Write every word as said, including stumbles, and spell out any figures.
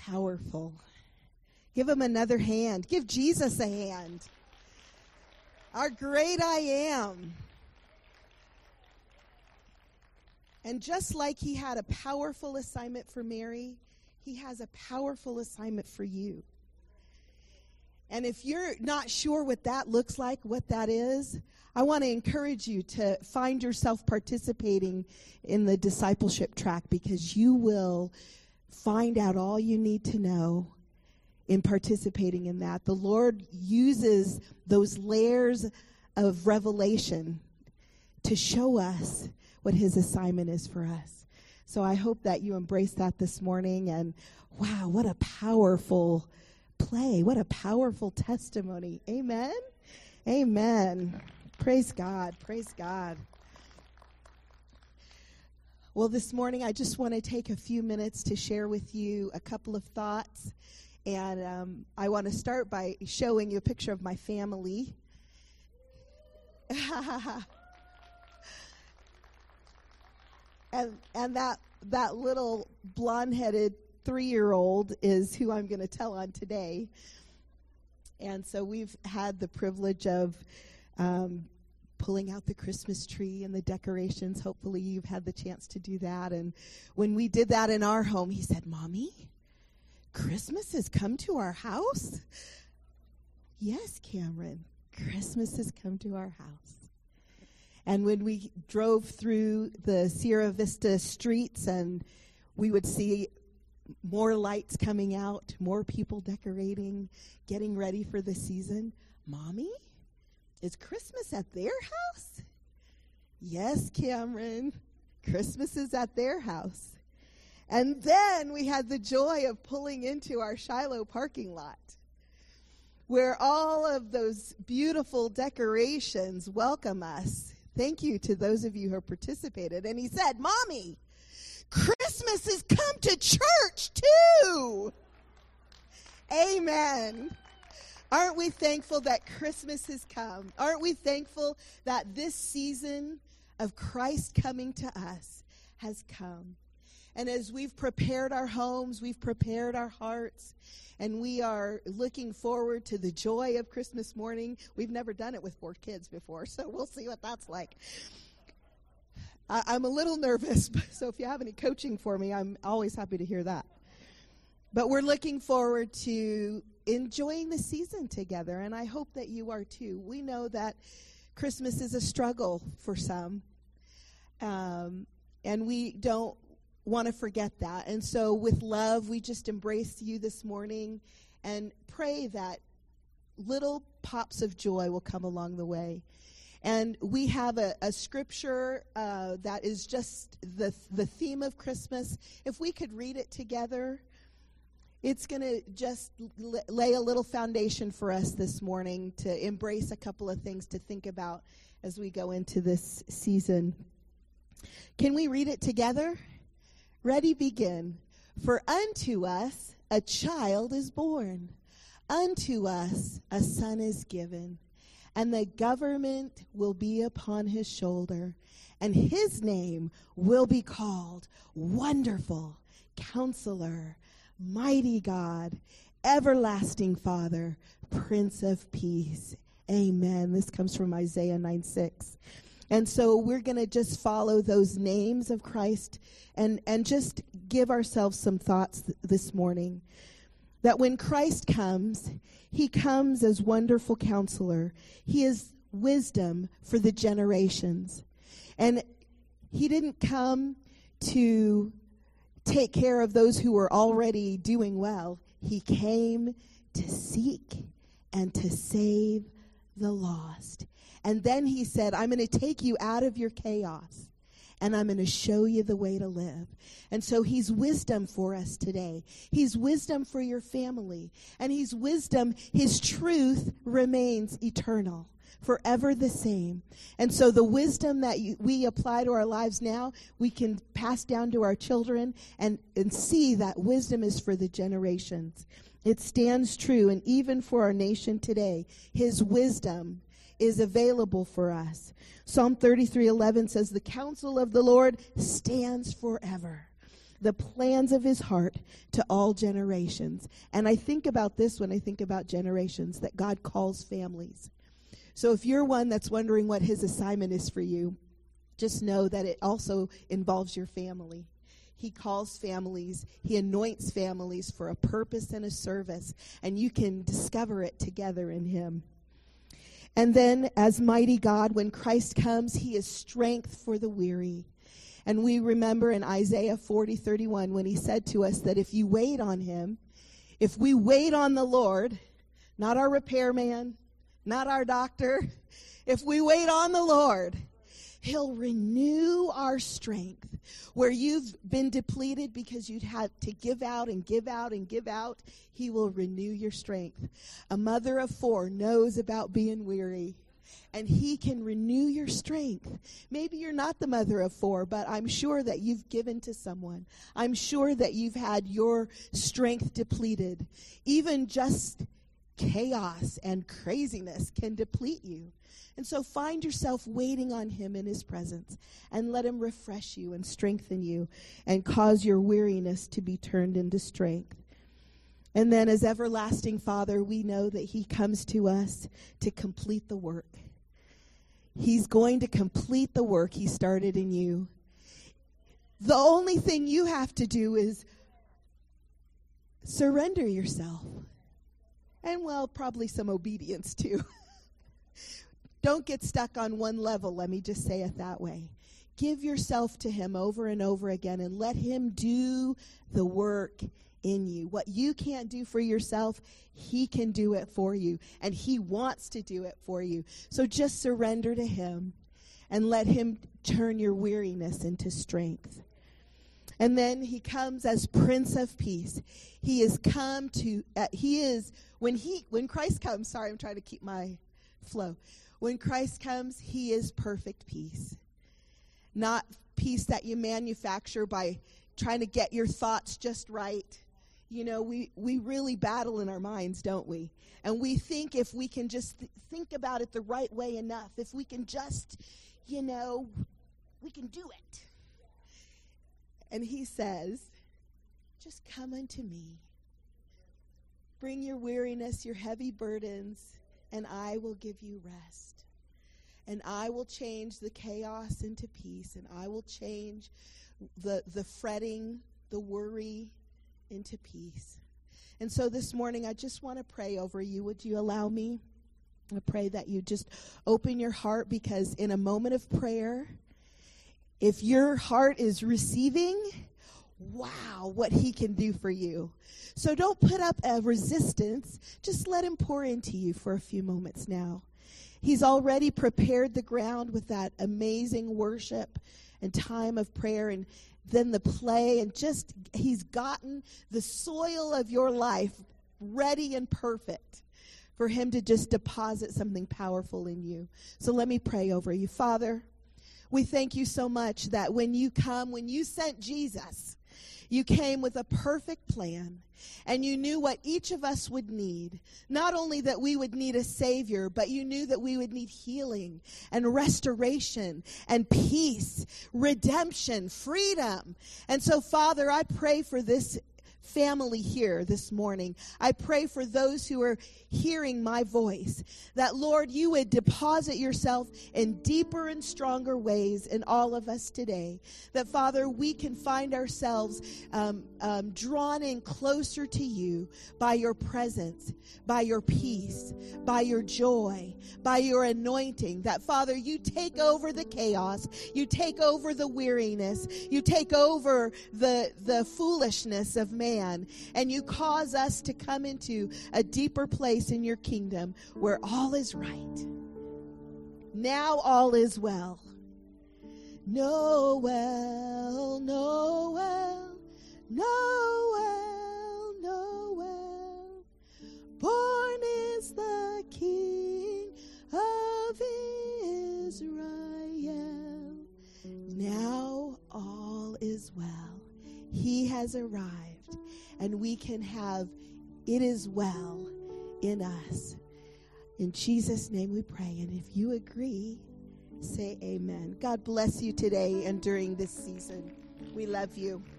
powerful. Give him another hand. Give Jesus a hand. Our great I am. And just like he had a powerful assignment for Mary, he has a powerful assignment for you. And if you're not sure what that looks like, what that is, I want to encourage you to find yourself participating in the discipleship track, because you will find out all you need to know in participating in that. The Lord uses those layers of revelation to show us what his assignment is for us. So I hope that you embrace that this morning. And wow, what a powerful play. What a powerful testimony. Amen. Amen. Praise God. Praise God. Well, this morning I just want to take a few minutes to share with you a couple of thoughts. And um, I want to start by showing you a picture of my family. and and that that little blonde-headed three-year-old is who I'm going to tell on today. And so we've had the privilege of um, pulling out the Christmas tree and the decorations. Hopefully you've had the chance to do that. And when we did that in our home, he said, "Mommy, Christmas has come to our house?" Yes, Cameron, Christmas has come to our house. And when we drove through the Sierra Vista streets and we would see more lights coming out, more people decorating, getting ready for the season. "Mommy, is Christmas at their house?" Yes, Cameron, Christmas is at their house. And then we had the joy of pulling into our Shiloh parking lot, where all of those beautiful decorations welcome us. Thank you to those of you who participated. And he said, "Mommy, Christmas has come to church too." Amen. Aren't we thankful that Christmas has come? Aren't we thankful that this season of Christ coming to us has come? And as we've prepared our homes, we've prepared our hearts, and we are looking forward to the joy of Christmas morning. We've never done it with four kids before, so we'll see what that's like. I, I'm a little nervous, so if you have any coaching for me, I'm always happy to hear that. But we're looking forward to enjoying the season together, and I hope that you are too. We know that Christmas is a struggle for some, um, and we don't want to forget that. And so with love, we just embrace you this morning and pray that little pops of joy will come along the way. And we have a, a scripture uh, that is just the the theme of Christmas. If we could read it together, it's going to just l- lay a little foundation for us this morning to embrace a couple of things to think about as we go into this season. Can we read it together? Ready, begin. "For unto us a child is born, unto us a son is given, and the government will be upon his shoulder, and his name will be called Wonderful, Counselor, Mighty God, Everlasting Father, Prince of Peace." Amen. This comes from Isaiah nine six. And so we're going to just follow those names of Christ and, and just give ourselves some thoughts th- this morning. That when Christ comes, he comes as Wonderful Counselor. He is wisdom for the generations. And he didn't come to take care of those who were already doing well. He came to seek and to save the lost. And then he said, "I'm going to take you out of your chaos, and I'm going to show you the way to live." And so he's wisdom for us today. He's wisdom for your family. And he's wisdom. His truth remains eternal, forever the same. And so the wisdom that you, we apply to our lives now, we can pass down to our children and, and see that wisdom is for the generations. It stands true, and even for our nation today, his wisdom is available for us. Psalm thirty-three eleven says, "The counsel of the Lord stands forever, the plans of his heart to all generations. And I think about this when I think about generations, that God calls families. So if you're one that's wondering what his assignment is for you, just know that it also involves your family. He calls families, he anoints families for a purpose and a service, and you can discover it together in him. And then, as mighty God, when Christ comes, he is strength for the weary. And we remember in Isaiah forty thirty-one when he said to us that if you wait on him, if we wait on the Lord, not our repairman, not our doctor, if we wait on the Lord, he'll renew our strength. Where you've been depleted because you'd had to give out and give out and give out, he will renew your strength. A mother of four knows about being weary, and he can renew your strength. Maybe you're not the mother of four, but I'm sure that you've given to someone. I'm sure that you've had your strength depleted. Even just chaos and craziness can deplete you. And so find yourself waiting on him in his presence, and let him refresh you and strengthen you and cause your weariness to be turned into strength. And then as everlasting Father, we know that he comes to us to complete the work. He's going to complete the work he started in you. The only thing you have to do is surrender yourself. And, well, probably some obedience too. Don't get stuck on one level, let me just say it that way. Give yourself to him over and over again, and let him do the work in you. What you can't do for yourself, he can do it for you, and he wants to do it for you. So just surrender to him and let him turn your weariness into strength. And then he comes as Prince of Peace. He is come to, uh, he is, when he, when Christ comes, sorry, I'm trying to keep my flow. When Christ comes, he is perfect peace. Not peace that you manufacture by trying to get your thoughts just right. You know, we, we really battle in our minds, don't we? And we think if we can just th- think about it the right way enough, if we can just, you know, we can do it. And he says, just come unto me. Bring your weariness, your heavy burdens, and I will give you rest. And I will change the chaos into peace, and I will change the the fretting, the worry into peace. And so this morning, I just want to pray over you. Would you allow me? I pray that you just open your heart, because in a moment of prayer, if your heart is receiving, wow, what he can do for you. So don't put up a resistance. Just let him pour into you for a few moments now. He's already prepared the ground with that amazing worship and time of prayer, and then the play, and just he's gotten the soil of your life ready and perfect for him to just deposit something powerful in you. So let me pray over you. Father, we thank you so much that when you come, when you sent Jesus, you came with a perfect plan, and you knew what each of us would need. Not only that we would need a Savior, but you knew that we would need healing and restoration and peace, redemption, freedom. And so, Father, I pray for this family here this morning. I pray for those who are hearing my voice, that, Lord, you would deposit yourself in deeper and stronger ways in all of us today. That, Father, we can find ourselves um, um, drawn in closer to you by your presence, by your peace, by your joy, by your anointing. That, Father, you take over the chaos, you take over the weariness, you take over the, the foolishness of man, and you cause us to come into a deeper place in your kingdom where all is right. Now all is well. Noel, Noel, Noel, Noel. Born is the King of Israel. Now all is well. He has arrived, and we can have it is well in us. In Jesus' name we pray. And if you agree, say amen. God bless you today and during this season. We love you.